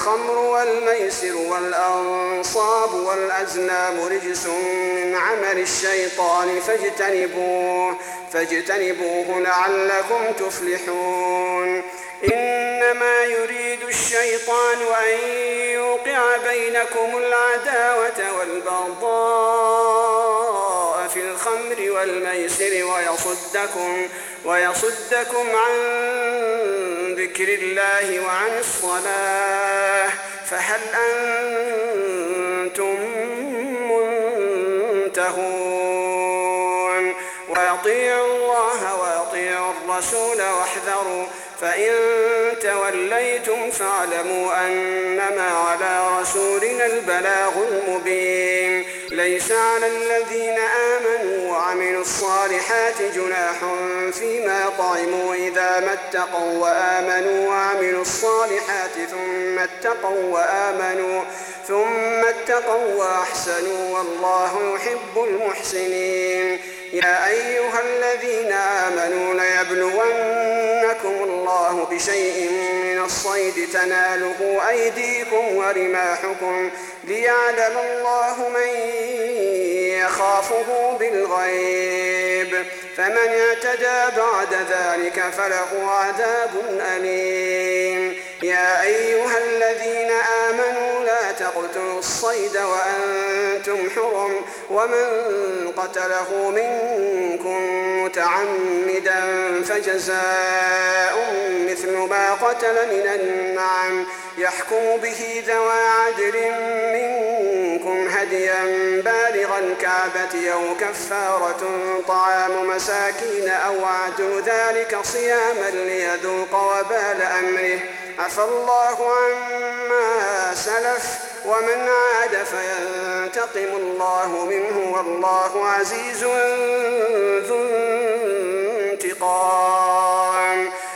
الخمر والميسر والأنصاب والأزلام رجس من عمل الشيطان فاجتنبوه لعلكم تفلحون. إنما يريد الشيطان أن يوقع بينكم العداوة والبغضاء في الخمر والميسر ويصدكم عن ذكر الله وعن الصلاة فهل أنتم منتهون؟ وأطيعوا الله وأطيعوا الرسول واحذروا، فإن توليتم فاعلموا أنما على رسولنا البلاغ المبين. ليس على الذين آمنوا وعملوا الصالحات جناح فيما طعموا إذا ما اتقوا وآمنوا وعملوا الصالحات ثم اتقوا وأحسنوا والله يحب المحسنين. يا أيها الذين آمنوا ليبلونكم الله بشيء من الصيد تناله أيديكم ورماحكم ليعلم الله من يخافه بالغيب، فمن اعتدى بعد ذلك فله عذاب أليم. يا أيها الذين آمنوا لا تقتلوا الصيد وأنتم حرم، ومن قتله منكم متعمدا فجزاء مثل ما قتل من النعم يحكم به ذوى عدل منكم هديا بالغ الكعبة أو كفارة طعام مساكين أو عدل ذلك صياما ليذوق وبال أمره. عفى الله عما سلف ومن عاد فينتقم الله منه والله عزيز